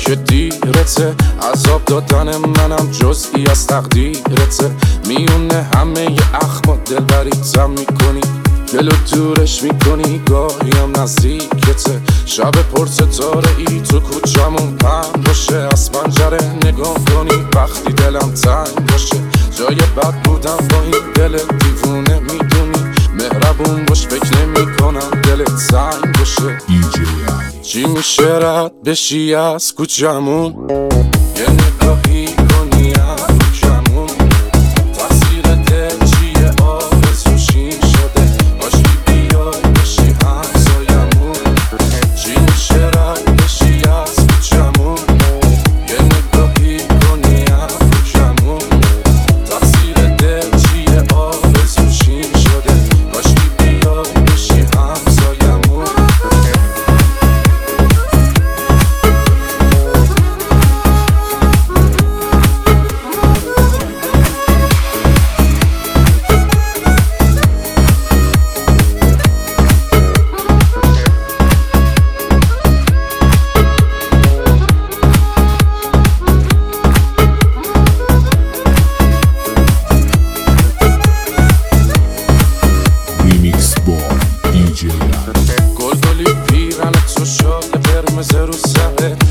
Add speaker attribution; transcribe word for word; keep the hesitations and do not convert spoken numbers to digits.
Speaker 1: که دیرته، عذاب دادن منم جزئی از تقدیرته. میونه همه ی اخما دلبریتم میکنی، دلو دورش میکنی گاهی هم نزدیکته. شب پرستاره ای تو کوچمون پهن باشه، از پنجره نگاه کنی وقتی دلم تنگ باشه. جای بد بودم با این دل دیوونه میدونی، مهربون باش فکر نمی کنم دلت سنگ باشه. چی میشه رد بشی از کوچمون، یه نگاهی کنی از کوچمون، تقصیر دل چیه آرزوشین شده، باشی بیای بشی همسایمون. چی میشه رد بشی از کوچمون، یه نگاهی کنی از کوچمون، تقصیر دل چیه آرزوشین شده، باشی بیای بشی همسایمون. گل گلی پیرن تو شال قرمز رو سرت،